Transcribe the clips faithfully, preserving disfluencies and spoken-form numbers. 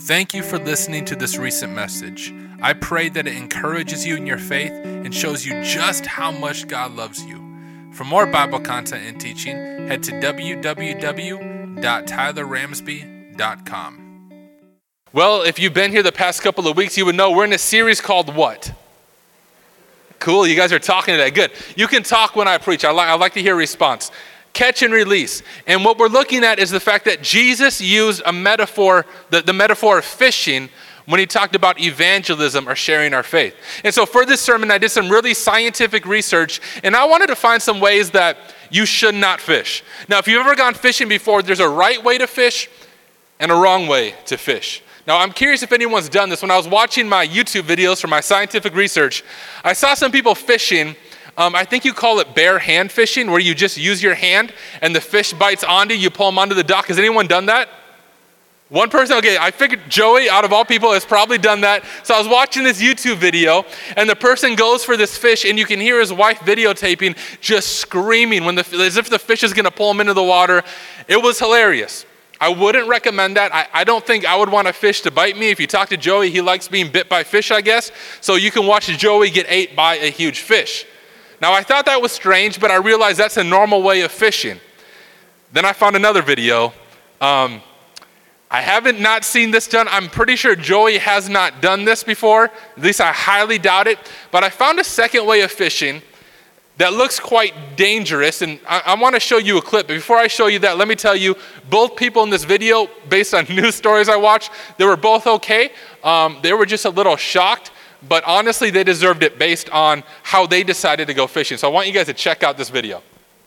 Thank you for listening to this recent message. I pray that it encourages you in your faith and shows you just how much God loves you. For more Bible content and teaching, head to w w w dot tyler ramsby dot com. Well, if you've been here the past couple of weeks, you would know we're in a series called what? Cool, you guys are talking today. Good. You can talk when I preach. I, li- I like to hear a response. Catch and release. And what we're looking at is the fact that Jesus used a metaphor, the, the metaphor of fishing, when he talked about evangelism or sharing our faith. And so for this sermon, I did some really scientific research, and I wanted to find some ways that you should not fish. Now, if you've ever gone fishing before, there's a right way to fish and a wrong way to fish. Now, I'm curious if anyone's done this. When I was watching my YouTube videos for my scientific research, I saw some people fishing. Um, I think you call it bare hand fishing, where you just use your hand and the fish bites onto you, you pull them onto the dock. Has anyone done that? One person? Okay, I figured Joey, out of all people, has probably done that. So I was watching this YouTube video, and the person goes for this fish, and you can hear his wife videotaping, just screaming when the, as if the fish is going to pull him into the water. It was hilarious. I wouldn't recommend that. I, I don't think I would want a fish to bite me. If you talk to Joey, he likes being bit by fish, I guess. So you can watch Joey get ate by a huge fish. Now, I thought that was strange, but I realized that's a normal way of fishing. Then I found another video. Um, I haven't not seen this done. I'm pretty sure Joey has not done this before. At least I highly doubt it. But I found a second way of fishing that looks quite dangerous, and I, I want to show you a clip. But before I show you that, let me tell you, both people in this video, based on news stories I watched, they were both okay. Um, they were just a little shocked. But honestly, they deserved it based on how they decided to go fishing. So I want you guys to check out this video.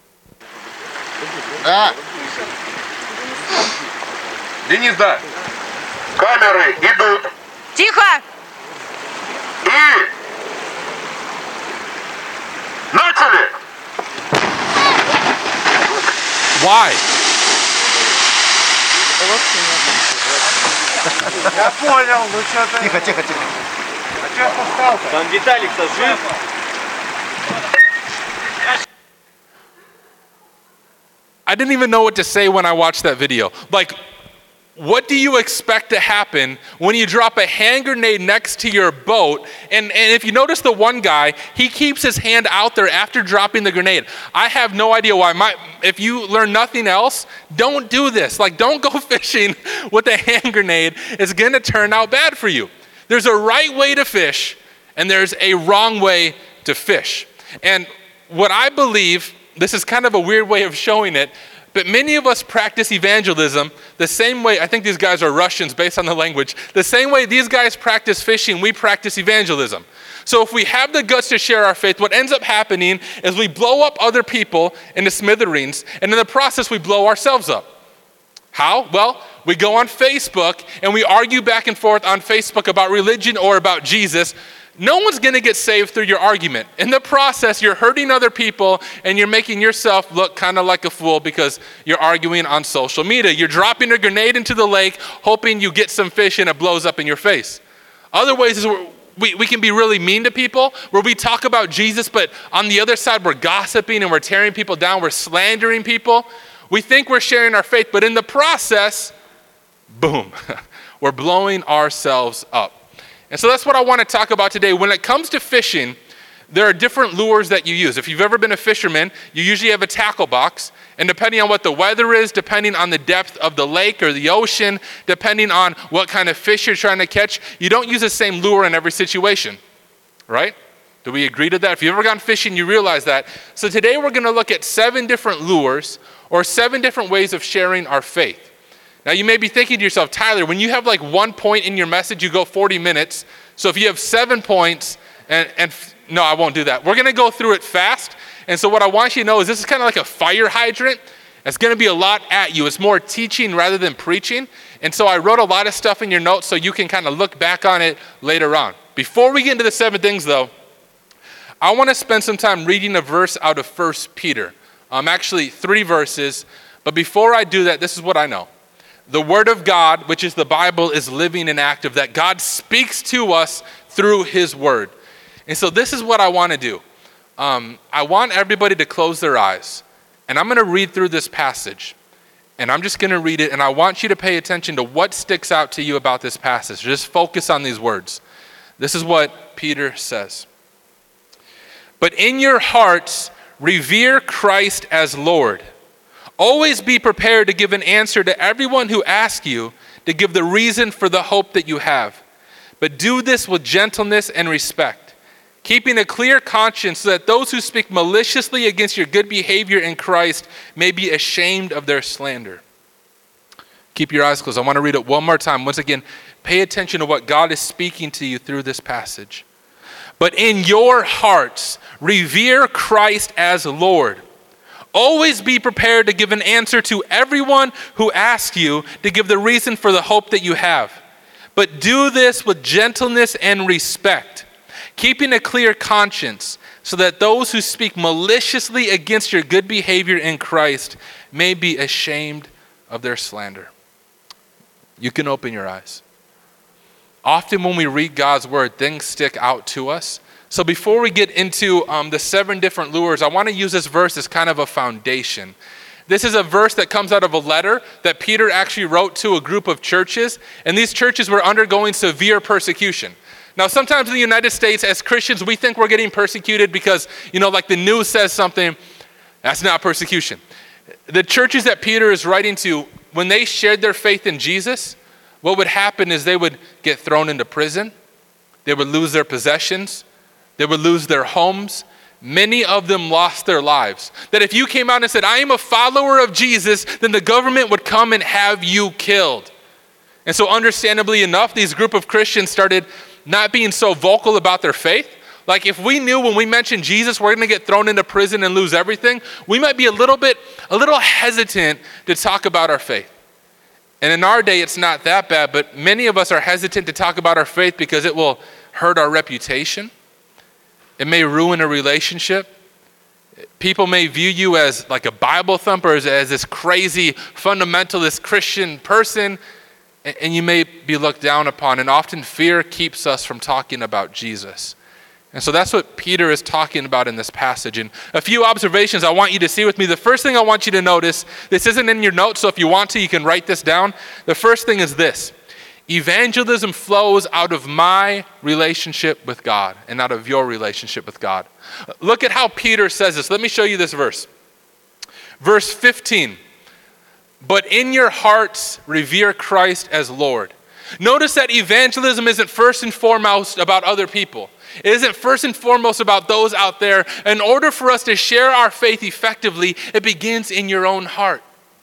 Да. Денис, да. Камеры идут. Тихо! И... Начали! Why? Я понял, ну что-то... Тихо, тихо, тихо. А что я поставил-то? Там Виталик-то жив? I didn't even know what to say when I watched that video. Like, what do you expect to happen when you drop a hand grenade next to your boat? And, and if you notice the one guy, he keeps his hand out there after dropping the grenade. I have no idea why. My, if you learn nothing else, don't do this. Like, don't go fishing with a hand grenade. It's going to turn out bad for you. There's a right way to fish, and there's a wrong way to fish. And what I believe, this is kind of a weird way of showing it, but many of us practice evangelism the same way. I think these guys are Russians based on the language. The same way these guys practice fishing, we practice evangelism. So if we have the guts to share our faith, what ends up happening is we blow up other people into smithereens, and in the process, we blow ourselves up. How? Well, we go on Facebook and we argue back and forth on Facebook about religion or about Jesus. No one's going to get saved through your argument. In the process, you're hurting other people and you're making yourself look kind of like a fool because you're arguing on social media. You're dropping a grenade into the lake, hoping you get some fish and it blows up in your face. Other ways is where we, we can be really mean to people, where we talk about Jesus, but on the other side, we're gossiping and we're tearing people down. We're slandering people. We think we're sharing our faith, but in the process, boom, we're blowing ourselves up. And so that's what I want to talk about today. When it comes to fishing, there are different lures that you use. If you've ever been a fisherman, you usually have a tackle box. And depending on what the weather is, depending on the depth of the lake or the ocean, depending on what kind of fish you're trying to catch, you don't use the same lure in every situation, right? Do we agree to that? If you've ever gone fishing, you realize that. So today we're going to look at seven different lures or seven different ways of sharing our faith. Now you may be thinking to yourself, Tyler, when you have like one point in your message, you go forty minutes. So if you have seven points, and, and no, I won't do that. We're going to go through it fast. And so what I want you to know is this is kind of like a fire hydrant. It's going to be a lot at you. It's more teaching rather than preaching. And so I wrote a lot of stuff in your notes so you can kind of look back on it later on. Before we get into the seven things though, I want to spend some time reading a verse out of First Peter. Um, actually, three verses. But before I do that, this is what I know. The Word of God, which is the Bible, is living and active, that God speaks to us through His Word. And so this is what I want to do. Um, I want everybody to close their eyes. And I'm going to read through this passage. And I'm just going to read it, and I want you to pay attention to what sticks out to you about this passage. Just focus on these words. This is what Peter says. But in your hearts, revere Christ as Lord. Always be prepared to give an answer to everyone who asks you to give the reason for the hope that you have. But do this with gentleness and respect, keeping a clear conscience so that those who speak maliciously against your good behavior in Christ may be ashamed of their slander. Keep your eyes closed. I want to read it one more time. Once again, pay attention to what God is speaking to you through this passage. But in your hearts, revere Christ as Lord. Always be prepared to give an answer to everyone who asks you to give the reason for the hope that you have. But do this with gentleness and respect, keeping a clear conscience, so that those who speak maliciously against your good behavior in Christ may be ashamed of their slander. You can open your eyes. Often when we read God's word, things stick out to us. So before we get into um, the seven different lures, I want to use this verse as kind of a foundation. This is a verse that comes out of a letter that Peter actually wrote to a group of churches, and these churches were undergoing severe persecution. Now, sometimes in the United States, as Christians, we think we're getting persecuted because, you know, like the news says something. That's not persecution. The churches that Peter is writing to, when they shared their faith in Jesus, what would happen is they would get thrown into prison. They would lose their possessions. They would lose their homes. Many of them lost their lives. That if you came out and said, I am a follower of Jesus, then the government would come and have you killed. And so understandably enough, these group of Christians started not being so vocal about their faith. Like if we knew when we mentioned Jesus, we're going to get thrown into prison and lose everything, we might be a little bit, a little hesitant to talk about our faith. And in our day, it's not that bad, but many of us are hesitant to talk about our faith because it will hurt our reputation. It may ruin a relationship. People may view you as like a Bible thumper, as, as this crazy fundamentalist Christian person, and, and you may be looked down upon. And often fear keeps us from talking about Jesus. And so that's what Peter is talking about in this passage. And a few observations I want you to see with me. The first thing I want you to notice, this isn't in your notes, so if you want to, you can write this down. The first thing is this: evangelism flows out of my relationship with God and out of your relationship with God. Look at how Peter says this. Let me show you this verse. Verse fifteen, but in your hearts revere Christ as Lord. Notice that evangelism isn't first and foremost about other people. It isn't first and foremost about those out there. In order for us to share our faith effectively, it begins in your own heart.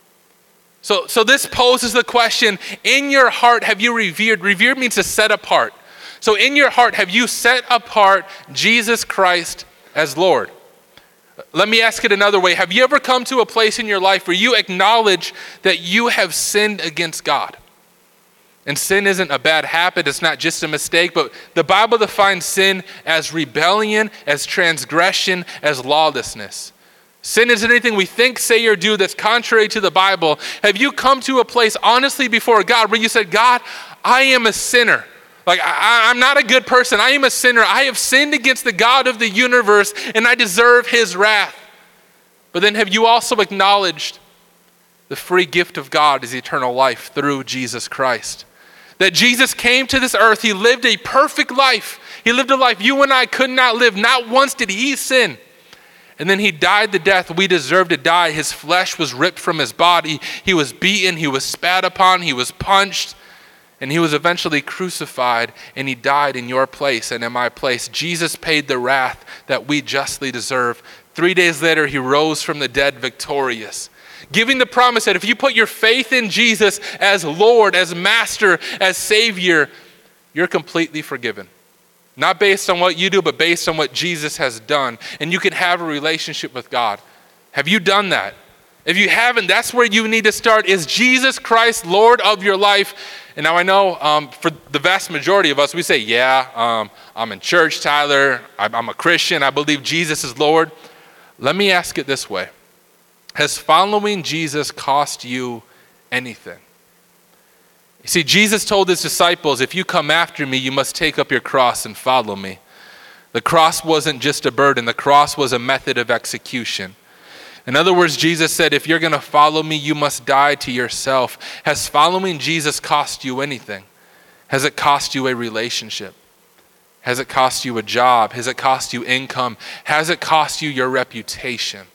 So, so this poses the question, in your heart, have you revered? Revered means to set apart. So in your heart, have you set apart Jesus Christ as Lord? Let me ask it another way. Have you ever come to a place in your life where you acknowledge that you have sinned against God? And sin isn't a bad habit. It's not just a mistake, but the Bible defines sin as rebellion, as transgression, as lawlessness. Sin isn't anything we think, say, or do that's contrary to the Bible. Have you come to a place honestly before God where you said, God, I am a sinner. Like, I, I'm not a good person. I am a sinner. I have sinned against the God of the universe, and I deserve his wrath. But then have you also acknowledged the free gift of God is eternal life through Jesus Christ? That Jesus came to this earth. He lived a perfect life. He lived a life you and I could not live. Not once did he sin. And then he died the death we deserved to die. His flesh was ripped from his body. He was beaten. He was spat upon. He was punched. And he was eventually crucified. And he died in your place and in my place. Jesus paid the wrath that we justly deserve. Three days later, he rose from the dead victorious, giving the promise that if you put your faith in Jesus as Lord, as Master, as Savior, you're completely forgiven. Not based on what you do, but based on what Jesus has done. And you can have a relationship with God. Have you done that? If you haven't, that's where you need to start. Is Jesus Christ Lord of your life? And now I know um, for the vast majority of us, we say, yeah, um, I'm in church, Tyler. I'm, I'm a Christian. I believe Jesus is Lord. Let me ask it this way. Has following Jesus cost you anything? You see, Jesus told his disciples, if you come after me, you must take up your cross and follow me. The cross wasn't just a burden. The cross was a method of execution. In other words, Jesus said, if you're going to follow me, you must die to yourself. Has following Jesus cost you anything? Has it cost you a relationship? Has it cost you a job? Has it cost you income? Has it cost you your reputation?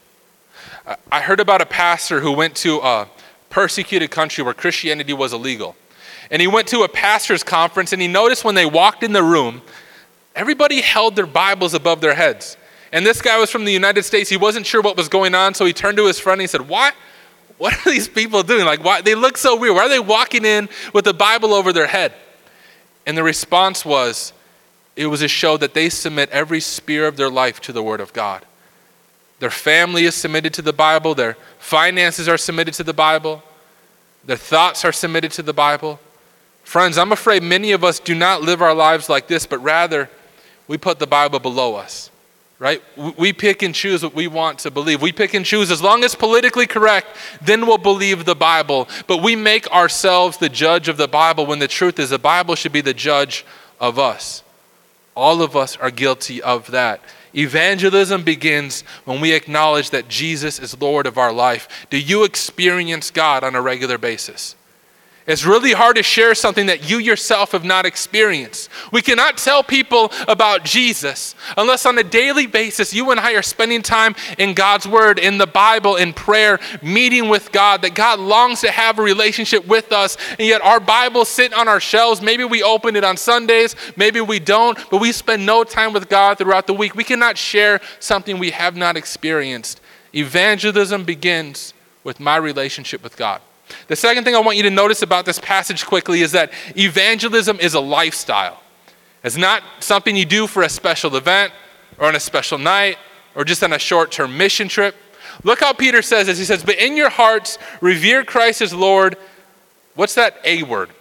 I heard about a pastor who went to a persecuted country where Christianity was illegal. And he went to a pastor's conference and he noticed when they walked in the room, everybody held their Bibles above their heads. And this guy was from the United States. He wasn't sure what was going on, so he turned to his friend and he said, what? What are these people doing? Like, why? They look so weird. Why are they walking in with the Bible over their head? And the response was, it was a show that they submit every sphere of their life to the Word of God. Their family is submitted to the Bible. Their finances are submitted to the Bible. Their thoughts are submitted to the Bible. Friends, I'm afraid many of us do not live our lives like this, but rather we put the Bible below us, right? We pick and choose what we want to believe. We pick and choose, as long as politically correct, then we'll believe the Bible. But we make ourselves the judge of the Bible when the truth is the Bible should be the judge of us. All of us are guilty of that. Evangelism begins when we acknowledge that Jesus is Lord of our life. Do you experience God on a regular basis? It's really hard to share something that you yourself have not experienced. We cannot tell people about Jesus unless on a daily basis you and I are spending time in God's Word, in the Bible, in prayer, meeting with God, that God longs to have a relationship with us, and yet our Bibles sit on our shelves. Maybe we open it on Sundays, maybe we don't, but we spend no time with God throughout the week. We cannot share something we have not experienced. Evangelism begins with my relationship with God. The second thing I want you to notice about this passage quickly is that evangelism is a lifestyle. It's not something you do for a special event or on a special night or just on a short-term mission trip. Look how Peter says this. He says, but in your hearts, revere Christ as Lord. What's that A word?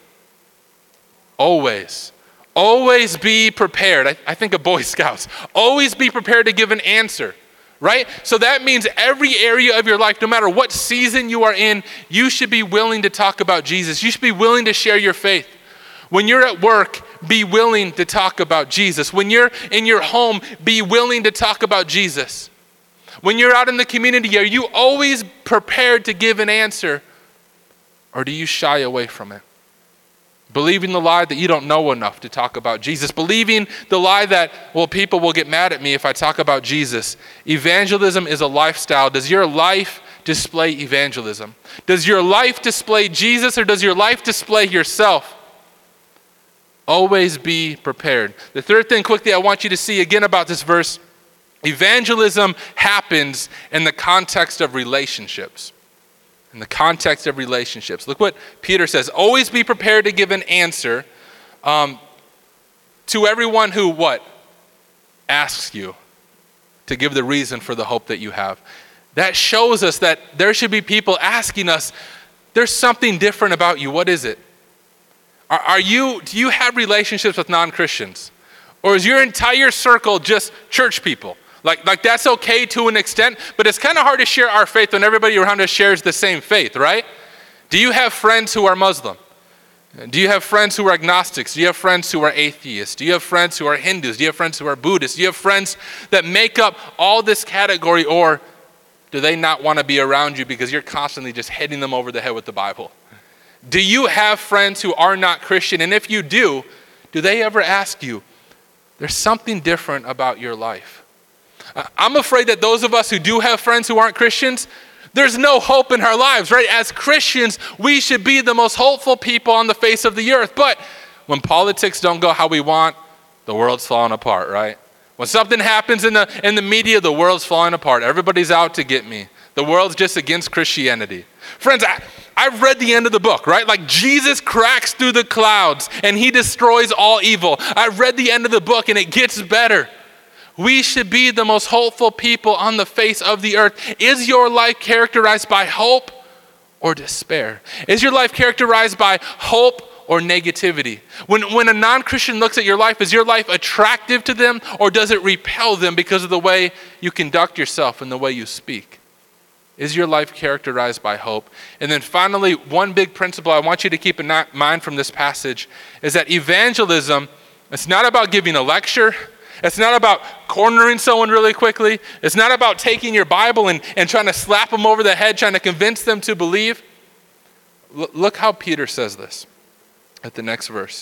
Always. Always be prepared. I, I think of Boy Scouts. Always be prepared to give an answer. Right? So that means every area of your life, no matter what season you are in, you should be willing to talk about Jesus. You should be willing to share your faith. When you're at work, be willing to talk about Jesus. When you're in your home, be willing to talk about Jesus. When you're out in the community, are you always prepared to give an answer, or do you shy away from it? Believing the lie that you don't know enough to talk about Jesus. Believing the lie that, well, people will get mad at me if I talk about Jesus. Evangelism is a lifestyle. Does your life display evangelism? Does your life display Jesus, or does your life display yourself? Always be prepared. The third thing quickly I want you to see again about this verse, evangelism happens in the context of relationships. In the context of relationships. Look what Peter says. Always be prepared to give an answer um, to everyone who, what? Asks you to give the reason for the hope that you have. That shows us that there should be people asking us, there's something different about you. What is it? Are, are you, do you have relationships with non-Christians? Or is your entire circle just church people? Like, like that's okay to an extent, but it's kind of hard to share our faith when everybody around us shares the same faith, right? Do you have friends who are Muslim? Do you have friends who are agnostics? Do you have friends who are atheists? Do you have friends who are Hindus? Do you have friends who are Buddhists? Do you have friends that make up all this category, or do they not want to be around you because you're constantly just hitting them over the head with the Bible? Do you have friends who are not Christian? And if you do, do they ever ask you, there's something different about your life? I'm afraid that those of us who do have friends who aren't Christians, there's no hope in our lives, right? As Christians, we should be the most hopeful people on the face of the earth. But when politics don't go how we want, the world's falling apart, right? When something happens in the in the media, the world's falling apart. Everybody's out to get me. The world's just against Christianity. Friends, I, I've read the end of the book, right? Like Jesus cracks through the clouds and he destroys all evil. I've read the end of the book and it gets better. We should be the most hopeful people on the face of the earth. Is your life characterized by hope or despair? Is your life characterized by hope or negativity? When, when a non-Christian looks at your life, is your life attractive to them, or does it repel them because of the way you conduct yourself and the way you speak? Is your life characterized by hope? And then finally, one big principle I want you to keep in mind from this passage is that evangelism, it's not about giving a lecture. It's not about cornering someone really quickly. It's not about taking your Bible and, and trying to slap them over the head, trying to convince them to believe. L- look how Peter says this at the next verse.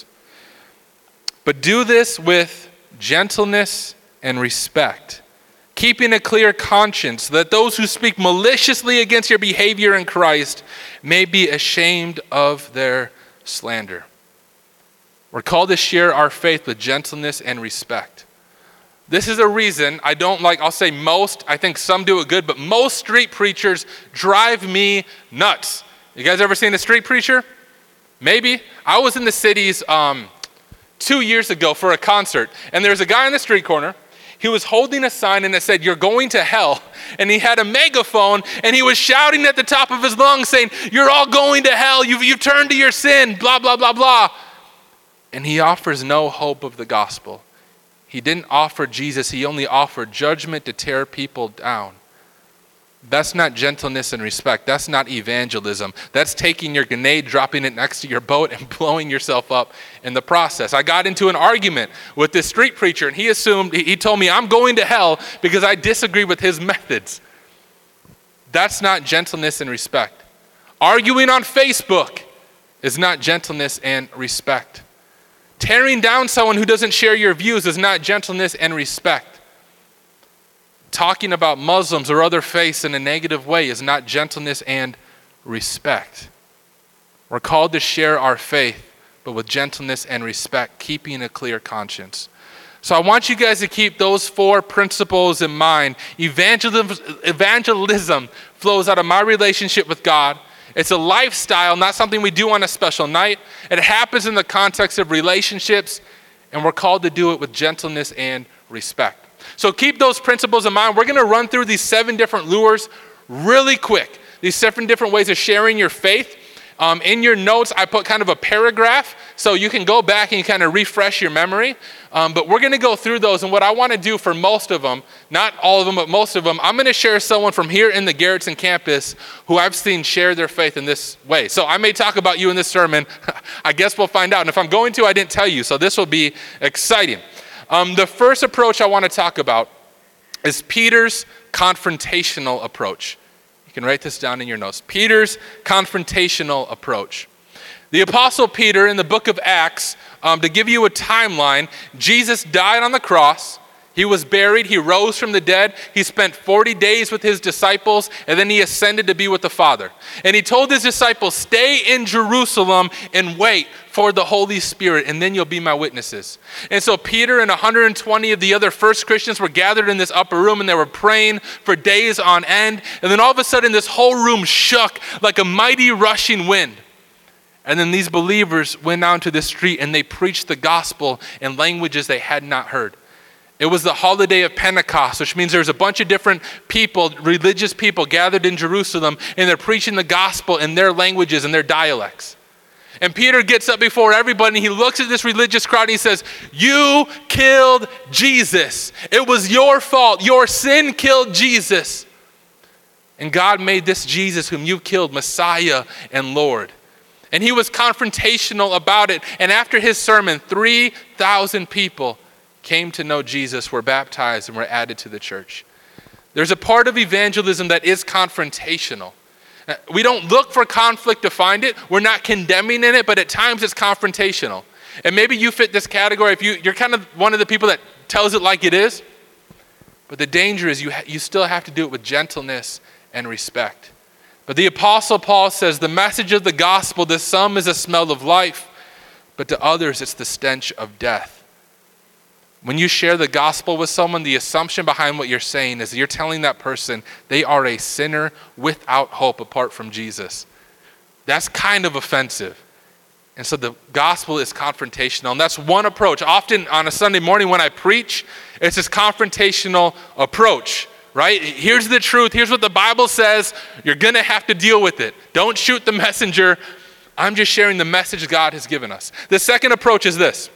But do this with gentleness and respect, keeping a clear conscience, so that those who speak maliciously against your behavior in Christ may be ashamed of their slander. We're called to share our faith with gentleness and respect. This is a reason I don't like, I'll say most, I think some do it good, but most street preachers drive me nuts. You guys ever seen a street preacher? Maybe. I was in the cities um, two years ago for a concert, and there's a guy on the street corner. He was holding a sign and it said, "You're going to hell." And he had a megaphone and he was shouting at the top of his lungs saying, "You're all going to hell. You've, you've turned to your sin, blah, blah, blah, blah." And he offers no hope of the gospel. He didn't offer Jesus. He only offered judgment to tear people down. That's not gentleness and respect. That's not evangelism. That's taking your grenade, dropping it next to your boat, and blowing yourself up in the process. I got into an argument with this street preacher, and he assumed, he told me I'm going to hell because I disagree with his methods. That's not gentleness and respect. Arguing on Facebook is not gentleness and respect. Tearing down someone who doesn't share your views is not gentleness and respect. Talking about Muslims or other faiths in a negative way is not gentleness and respect. We're called to share our faith, but with gentleness and respect, keeping a clear conscience. So I want you guys to keep those four principles in mind. Evangelism, evangelism flows out of my relationship with God. It's a lifestyle, not something we do on a special night. It happens in the context of relationships, and we're called to do it with gentleness and respect. So keep those principles in mind. We're going to run through these seven different lures really quick. These seven different ways of sharing your faith. Um, in your notes, I put kind of a paragraph so you can go back and kind of refresh your memory. Um, but we're going to go through those. And what I want to do for most of them, not all of them, but most of them, I'm going to share someone from here in the Garrettson campus who I've seen share their faith in this way. So I may talk about you in this sermon. I guess we'll find out. And if I'm going to, I didn't tell you. So this will be exciting. Um, the first approach I want to talk about is Peter's confrontational approach. You can write this down in your notes. Peter's confrontational approach. The Apostle Peter in the book of Acts, um, to give you a timeline, Jesus died on the cross. He was buried. He rose from the dead. He spent forty days with his disciples, and then he ascended to be with the Father. And he told his disciples, "Stay in Jerusalem and wait for the Holy Spirit, and then you'll be my witnesses." And so Peter and one hundred twenty of the other first Christians were gathered in this upper room, and they were praying for days on end. And then all of a sudden, this whole room shook like a mighty rushing wind. And then these believers went out into the street, and they preached the gospel in languages they had not heard. It was the holiday of Pentecost, which means there's a bunch of different people, religious people gathered in Jerusalem, and they're preaching the gospel in their languages and their dialects. And Peter gets up before everybody, and he looks at this religious crowd, and he says, "You killed Jesus. It was your fault. Your sin killed Jesus. And God made this Jesus whom you killed Messiah and Lord." And he was confrontational about it. And after his sermon, three thousand people came to know Jesus, were baptized, and were added to the church. There's a part of evangelism that is confrontational. We don't look for conflict to find it. We're not condemning in it, but at times it's confrontational. And maybe you fit this category if you, you're kind of one of the people that tells it like it is. But the danger is you, ha- you still have to do it with gentleness and respect. But the Apostle Paul says the message of the gospel to some is a smell of life, but to others it's the stench of death. When you share the gospel with someone, the assumption behind what you're saying is you're telling that person they are a sinner without hope apart from Jesus. That's kind of offensive. And so the gospel is confrontational. And that's one approach. Often on a Sunday morning when I preach, it's this confrontational approach, right? Here's the truth. Here's what the Bible says. You're going to have to deal with it. Don't shoot the messenger. I'm just sharing the message God has given us. The second approach is this.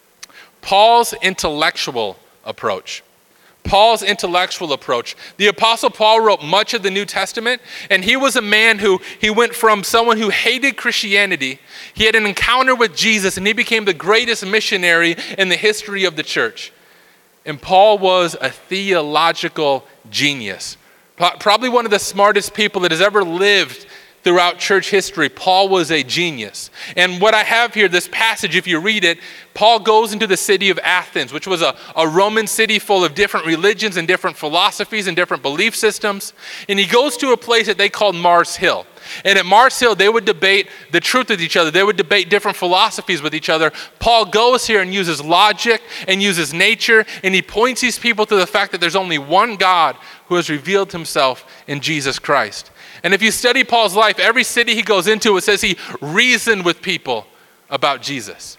Paul's intellectual approach. Paul's intellectual approach. The Apostle Paul wrote much of the New Testament, and he was a man who, he went from someone who hated Christianity, he had an encounter with Jesus, and he became the greatest missionary in the history of the church. And Paul was a theological genius. Probably one of the smartest people that has ever lived throughout church history. Paul was a genius. And what I have here, this passage, if you read it, Paul goes into the city of Athens, which was a, a Roman city full of different religions and different philosophies and different belief systems. And he goes to a place that they called Mars Hill. And at Mars Hill, they would debate the truth with each other. They would debate different philosophies with each other. Paul goes here and uses logic and uses nature, and he points these people to the fact that there's only one God who has revealed himself in Jesus Christ. And if you study Paul's life, every city he goes into, it says he reasoned with people about Jesus.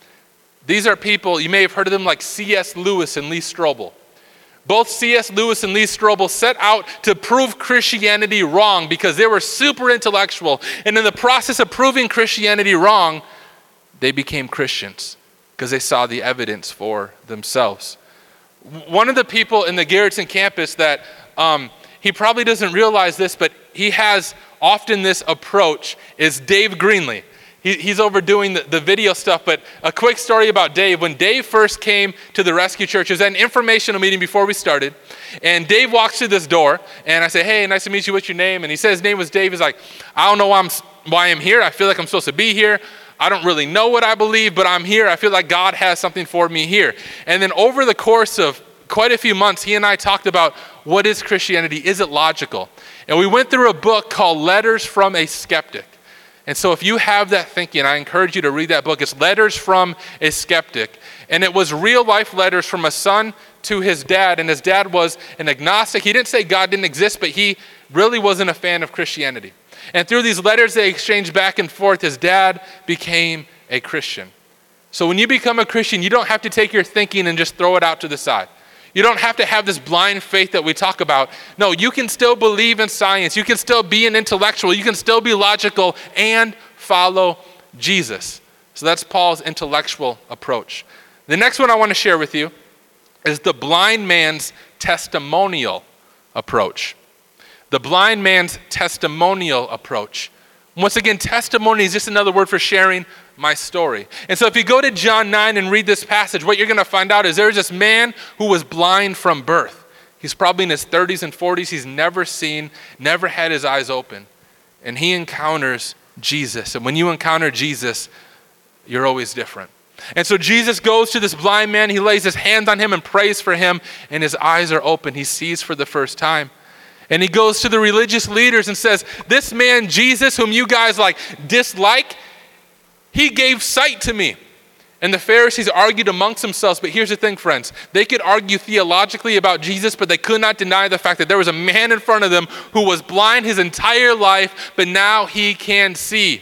These are people, you may have heard of them, like C S Lewis and Lee Strobel. Both C S Lewis and Lee Strobel set out to prove Christianity wrong because they were super intellectual. And in the process of proving Christianity wrong, they became Christians because they saw the evidence for themselves. One of the people in the Garrettson campus that um, he probably doesn't realize this, but he has often this approach is Dave Greenlee. He, he's overdoing the, the video stuff, but a quick story about Dave. When Dave first came to the Rescue Church, it was at an informational meeting before we started, and Dave walks through this door, and I say, hey, nice to meet you, what's your name? And he said his name was Dave. He's like, I don't know why I'm, why I'm here. I feel like I'm supposed to be here. I don't really know what I believe, but I'm here. I feel like God has something for me here. And then over the course of quite a few months, he and I talked about what is Christianity? Is it logical? And we went through a book called Letters from a Skeptic. And so if you have that thinking, I encourage you to read that book. It's Letters from a Skeptic. And it was real life letters from a son to his dad. And his dad was an agnostic. He didn't say God didn't exist, but he really wasn't a fan of Christianity. And through these letters they exchanged back and forth, his dad became a Christian. So when you become a Christian, you don't have to take your thinking and just throw it out to the side. You don't have to have this blind faith that we talk about. No, you can still believe in science. You can still be an intellectual. You can still be logical and follow Jesus. So that's Paul's intellectual approach. The next one I want to share with you is the blind man's testimonial approach. The blind man's testimonial approach. Once again, testimony is just another word for sharing my story. And so if you go to John nine and read this passage, what you're going to find out is there's this man who was blind from birth. He's probably in his thirties and forties. He's never seen, never had his eyes open. And he encounters Jesus. And when you encounter Jesus, you're always different. And so Jesus goes to this blind man. He lays his hands on him and prays for him. And his eyes are open. He sees for the first time. And he goes to the religious leaders and says, this man, Jesus, whom you guys like dislike, he gave sight to me. And the Pharisees argued amongst themselves. But here's the thing, friends. They could argue theologically about Jesus, but they could not deny the fact that there was a man in front of them who was blind his entire life, but now he can see.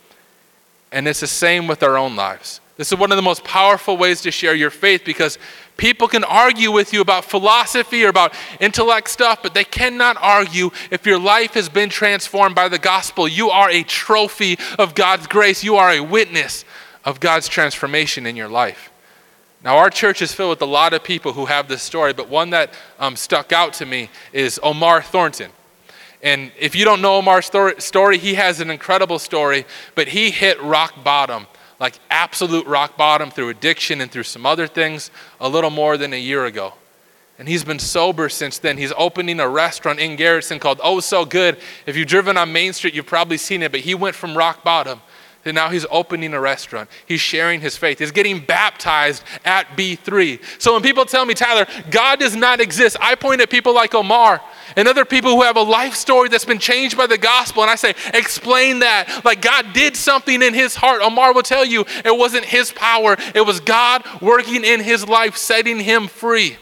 And it's the same with our own lives. This is one of the most powerful ways to share your faith, because people can argue with you about philosophy or about intellect stuff, but they cannot argue if your life has been transformed by the gospel. You are a trophy of God's grace. You are a witness of God's transformation in your life. Now, our church is filled with a lot of people who have this story, but one that um, stuck out to me is Omar Thornton. And if you don't know Omar's story, he has an incredible story, but he hit rock bottom. Like absolute rock bottom through addiction and through some other things a little more than a year ago. And he's been sober since then. He's opening a restaurant in Garrettson called Oh So Good. If you've driven on Main Street, you've probably seen it, but he went from rock bottom to now he's opening a restaurant. He's sharing his faith. He's getting baptized at B three. So when people tell me, Tyler, God does not exist, I point at people like Omar and other people who have a life story that's been changed by the gospel. And I say, explain that. Like God did something in his heart. Omar will tell you it wasn't his power. It was God working in his life, setting him free.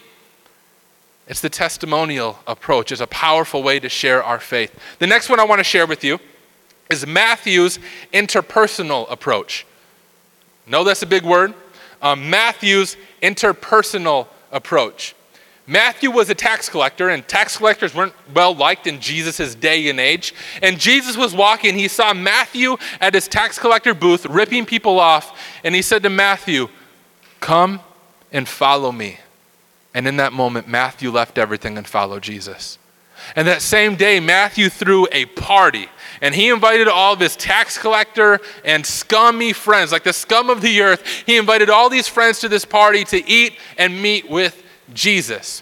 It's the testimonial approach. It's a powerful way to share our faith. The next one I want to share with you is Matthew's interpersonal approach. No, that's a big word. Um, Matthew's interpersonal approach. Matthew was a tax collector, and tax collectors weren't well liked in Jesus' day and age. And Jesus was walking, he saw Matthew at his tax collector booth ripping people off, and he said to Matthew, "Come and follow me." And in that moment, Matthew left everything and followed Jesus. And that same day, Matthew threw a party, and he invited all of his tax collector and scummy friends, like the scum of the earth. He invited all these friends to this party to eat and meet with Jesus.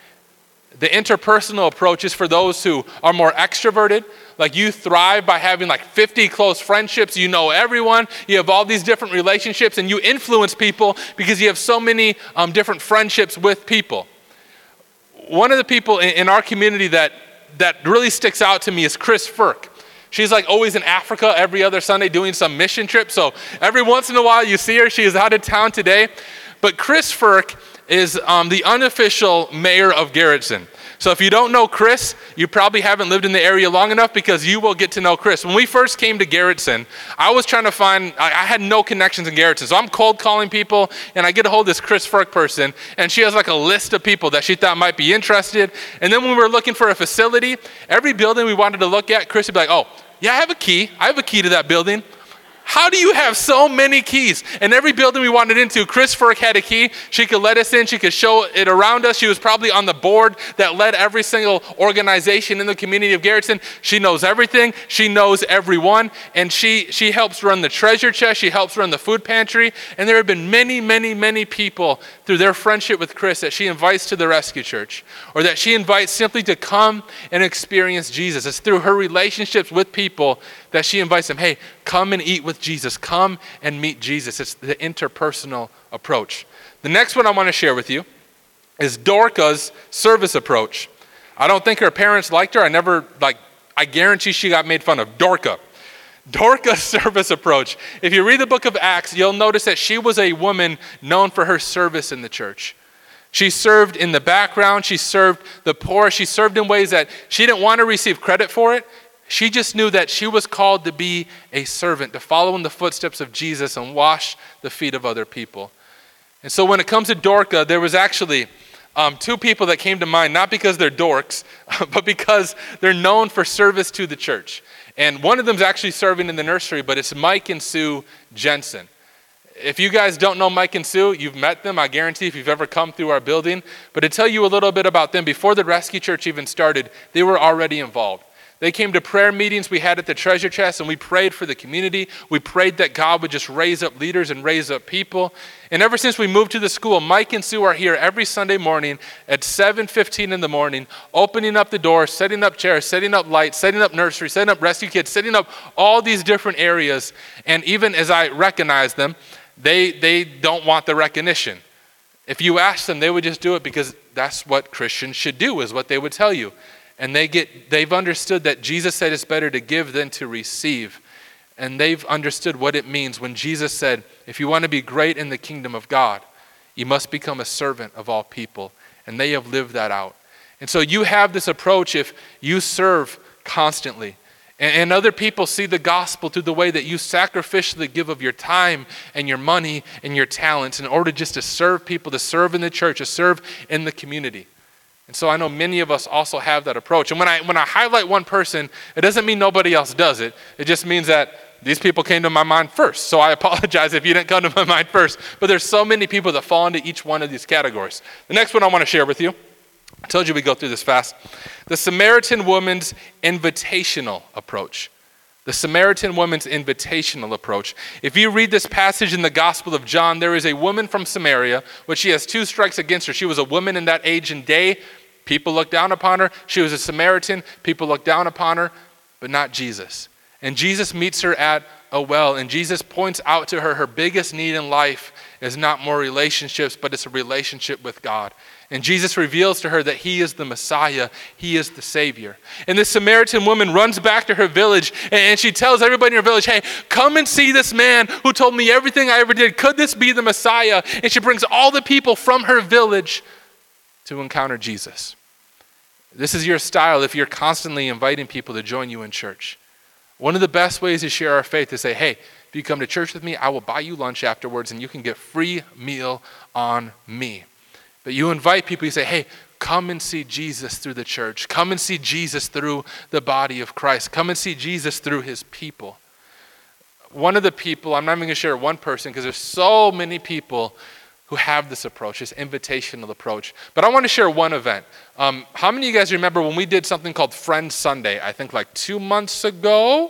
The interpersonal approach is for those who are more extroverted. Like you thrive by having like fifty close friendships. You know everyone. You have all these different relationships and you influence people because you have so many um, different friendships with people. One of the people in, in our community that, that really sticks out to me is Chris Firk. She's like always in Africa every other Sunday doing some mission trip. So every once in a while you see her. She is out of town today. But Chris Firk is um, the unofficial mayor of Garrettson. So if you don't know Chris, you probably haven't lived in the area long enough because you will get to know Chris. When we first came to Garrettson, I was trying to find, I, I had no connections in Garrettson. So I'm cold calling people and I get a hold of this Chris Firk person and she has like a list of people that she thought might be interested. And then when we were looking for a facility, every building we wanted to look at, Chris would be like, oh, yeah, I have a key. I have a key to that building. How do you have so many keys? And every building we wanted into, Chris Firk had a key. She could let us in. She could show it around us. She was probably on the board that led every single organization in the community of Garrettson. She knows everything. She knows everyone. And she, she helps run the treasure chest. She helps run the food pantry. And there have been many, many, many people through their friendship with Chris that she invites to the Rescue Church or that she invites simply to come and experience Jesus. It's through her relationships with people that she invites them, hey, come and eat with Jesus. Come and meet Jesus. It's the interpersonal approach. The next one I want to share with you is Dorca's service approach. I don't think her parents liked her. I never, like, I guarantee she got made fun of. Dorca. Dorca's service approach. If you read the book of Acts, you'll notice that she was a woman known for her service in the church. She served in the background. She served the poor. She served in ways that she didn't want to receive credit for it. She just knew that she was called to be a servant, to follow in the footsteps of Jesus and wash the feet of other people. And so when it comes to Dorca, there was actually um, two people that came to mind, not because they're dorks, but because they're known for service to the church. And one of them is actually serving in the nursery, but it's Mike and Sue Jensen. If you guys don't know Mike and Sue, you've met them, I guarantee, if you've ever come through our building. But to tell you a little bit about them, before the Rescue Church even started, they were already involved. They came to prayer meetings we had at the Treasure Chest, and we prayed for the community. We prayed that God would just raise up leaders and raise up people. And ever since we moved to the school, Mike and Sue are here every Sunday morning at seven fifteen in the morning, opening up the door, setting up chairs, setting up lights, setting up nursery, setting up rescue kids, setting up all these different areas. And even as I recognize them, they, they don't want the recognition. If you ask them, they would just do it because that's what Christians should do, is what they would tell you. And they get, they've understood that Jesus said it's better to give than to receive. And they've understood what it means when Jesus said, if you want to be great in the kingdom of God, you must become a servant of all people. And they have lived that out. And so you have this approach if you serve constantly. And, and other people see the gospel through the way that you sacrificially give of your time and your money and your talents in order just to serve people, to serve in the church, to serve in the community. And so I know many of us also have that approach. And when I when I highlight one person, it doesn't mean nobody else does it. It just means that these people came to my mind first. So I apologize if you didn't come to my mind first. But there's so many people that fall into each one of these categories. The next one I want to share with you, I told you we'd go through this fast. The Samaritan woman's invitational approach. The Samaritan woman's invitational approach. If you read this passage in the Gospel of John, there is a woman from Samaria, which she has two strikes against her. She was a woman in that age and day. People looked down upon her. She was a Samaritan. People looked down upon her, but not Jesus. And Jesus meets her at a well, and Jesus points out to her her biggest need in life is not more relationships, but it's a relationship with God. And Jesus reveals to her that he is the Messiah. He is the Savior. And this Samaritan woman runs back to her village, and she tells everybody in her village, hey, come and see this man who told me everything I ever did. Could this be the Messiah? And she brings all the people from her village to encounter Jesus. This is your style if you're constantly inviting people to join you in church. One of the best ways to share our faith is say, hey, if you come to church with me, I will buy you lunch afterwards and you can get free meal on me. But you invite people, you say, hey, come and see Jesus through the church. Come and see Jesus through the body of Christ. Come and see Jesus through his people. One of the people, I'm not even going to share one person because there's so many people who have this approach, this invitational approach. But I want to share one event. Um, how many of you guys remember when we did something called Friend Sunday? I think like two months ago.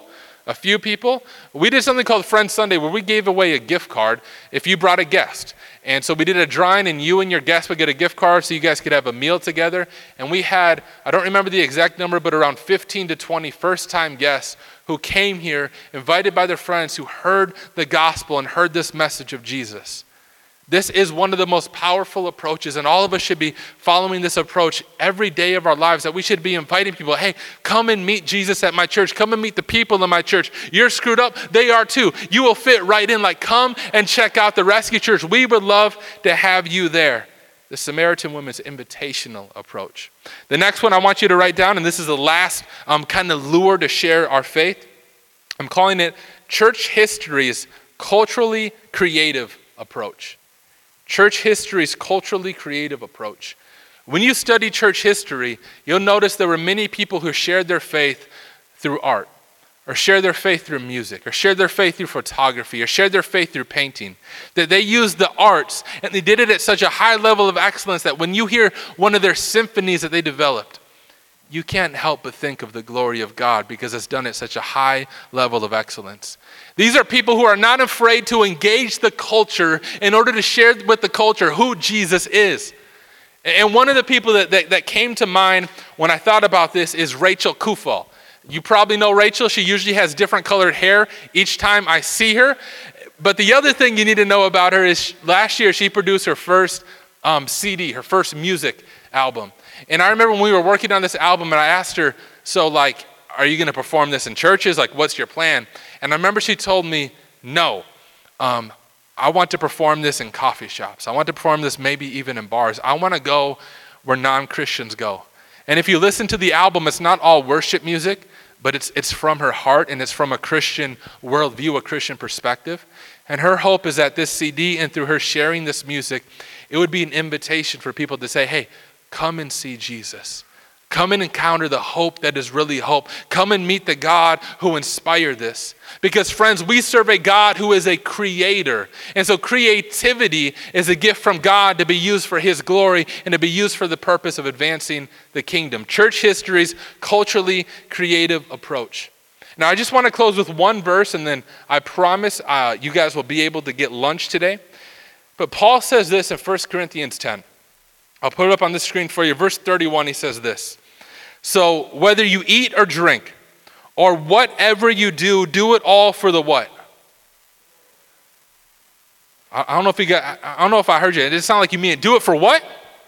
a few people. We did something called Friends Sunday where we gave away a gift card if you brought a guest. And so we did a drawing, and you and your guest would get a gift card so you guys could have a meal together. And we had, I don't remember the exact number, but around fifteen to twenty first-time guests who came here, invited by their friends, who heard the gospel and heard this message of Jesus. This is one of the most powerful approaches, and all of us should be following this approach every day of our lives, that we should be inviting people, hey, come and meet Jesus at my church. Come and meet the people in my church. You're screwed up. They are too. You will fit right in. Like, come and check out the Rescue Church. We would love to have you there. The Samaritan woman's invitational approach. The next one I want you to write down, and this is the last um, kind of lure to share our faith. I'm calling it church history's culturally creative approach. Church history's culturally creative approach. When you study church history, you'll notice there were many people who shared their faith through art, or shared their faith through music, or shared their faith through photography, or shared their faith through painting. That they used the arts, and they did it at such a high level of excellence that when you hear one of their symphonies that they developed, you can't help but think of the glory of God because it's done at such a high level of excellence. These are people who are not afraid to engage the culture in order to share with the culture who Jesus is. And one of the people that, that, that came to mind when I thought about this is Rachel Kufal. You probably know Rachel. She usually has different colored hair each time I see her. But the other thing you need to know about her is last year she produced her first um, C D, her first music album. And I remember when we were working on this album and I asked her, so like, are you going to perform this in churches? Like, what's your plan? And I remember she told me, no, um, I want to perform this in coffee shops. I want to perform this maybe even in bars. I want to go where non-Christians go. And if you listen to the album, it's not all worship music, but it's it's from her heart and it's from a Christian worldview, a Christian perspective. And her hope is that this C D and through her sharing this music, it would be an invitation for people to say, hey, come and see Jesus. Come and encounter the hope that is really hope. Come and meet the God who inspired this. Because friends, we serve a God who is a creator. And so creativity is a gift from God to be used for his glory and to be used for the purpose of advancing the kingdom. Church history's culturally creative approach. Now I just want to close with one verse and then I promise uh, you guys will be able to get lunch today. But Paul says this in First Corinthians ten. I'll put it up on the screen for you. Verse thirty-one, he says this. So whether you eat or drink or whatever you do, do it all for the what? I, I don't know if you got, I don't know if I heard you. It didn't sound like you mean it. Do it for what?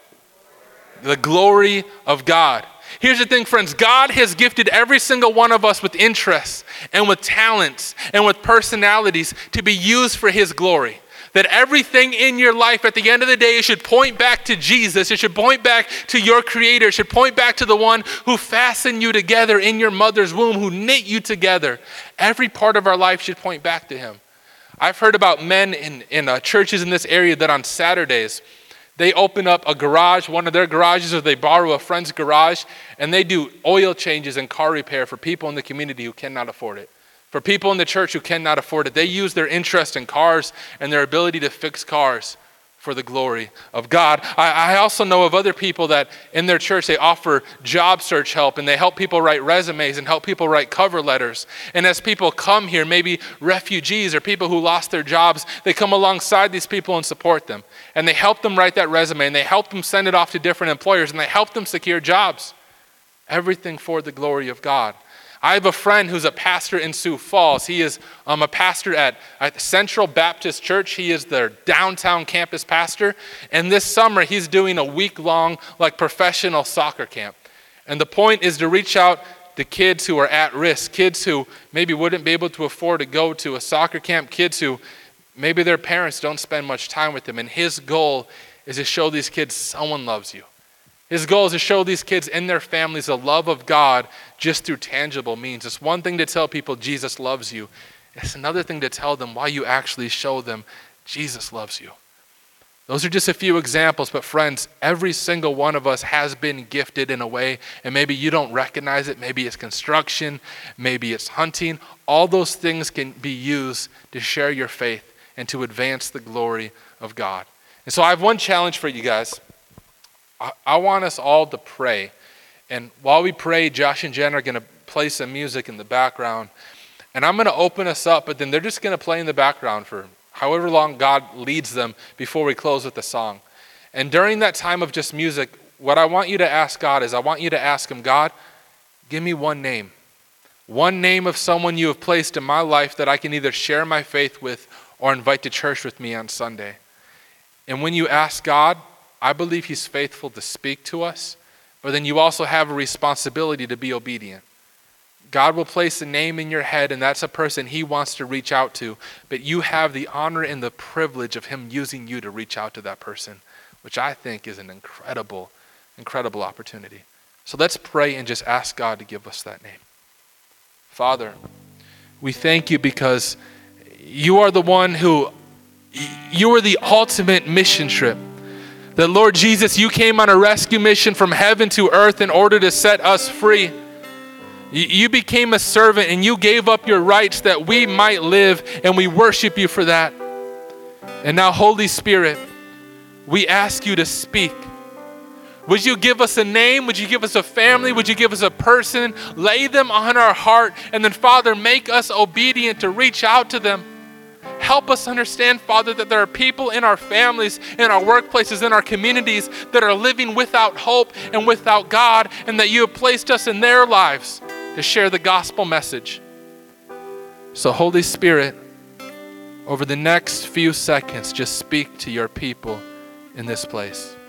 The glory of God. Here's the thing, friends. God has gifted every single one of us with interests and with talents and with personalities to be used for his glory. That everything in your life at the end of the day, it should point back to Jesus. It should point back to your creator. It should point back to the one who fastened you together in your mother's womb, who knit you together. Every part of our life should point back to him. I've heard about men in, in uh, churches in this area that on Saturdays, they open up a garage, one of their garages, or they borrow a friend's garage, and they do oil changes and car repair for people in the community who cannot afford it. For people in the church who cannot afford it, they use their interest in cars and their ability to fix cars for the glory of God. I, I also know of other people that in their church, they offer job search help and they help people write resumes and help people write cover letters. And as people come here, maybe refugees or people who lost their jobs, they come alongside these people and support them. And they help them write that resume and they help them send it off to different employers and they help them secure jobs. Everything for the glory of God. I have a friend who's a pastor in Sioux Falls. He is um, a pastor at, at Central Baptist Church. He is their downtown campus pastor. And this summer, he's doing a week-long like professional soccer camp. And the point is to reach out to kids who are at risk, kids who maybe wouldn't be able to afford to go to a soccer camp, kids who maybe their parents don't spend much time with them. And his goal is to show these kids someone loves you. His goal is to show these kids and their families the love of God just through tangible means. It's one thing to tell people Jesus loves you. It's another thing to tell them why you actually show them Jesus loves you. Those are just a few examples, but friends, every single one of us has been gifted in a way, and maybe you don't recognize it. Maybe it's construction, maybe it's hunting. All those things can be used to share your faith and to advance the glory of God. And so I have one challenge for you guys. I want us all to pray. And while we pray, Josh and Jen are going to play some music in the background. And I'm going to open us up, but then they're just going to play in the background for however long God leads them before we close with the song. And during that time of just music, what I want you to ask God is I want you to ask him, God, give me one name. One name of someone you have placed in my life that I can either share my faith with or invite to church with me on Sunday. And when you ask God, I believe he's faithful to speak to us, but then you also have a responsibility to be obedient. God will place a name in your head, and that's a person he wants to reach out to, but you have the honor and the privilege of him using you to reach out to that person, which I think is an incredible, incredible opportunity. So let's pray and just ask God to give us that name. Father, we thank you because you are the one who, you are the ultimate mission trip. That Lord Jesus, you came on a rescue mission from heaven to earth in order to set us free. You became a servant and you gave up your rights that we might live, and we worship you for that. And now, Holy Spirit, we ask you to speak. Would you give us a name? Would you give us a family? Would you give us a person? Lay them on our heart, and then, Father, make us obedient to reach out to them. Help us understand, Father, that there are people in our families, in our workplaces, in our communities that are living without hope and without God, and that you have placed us in their lives to share the gospel message. So, Holy Spirit, over the next few seconds, just speak to your people in this place.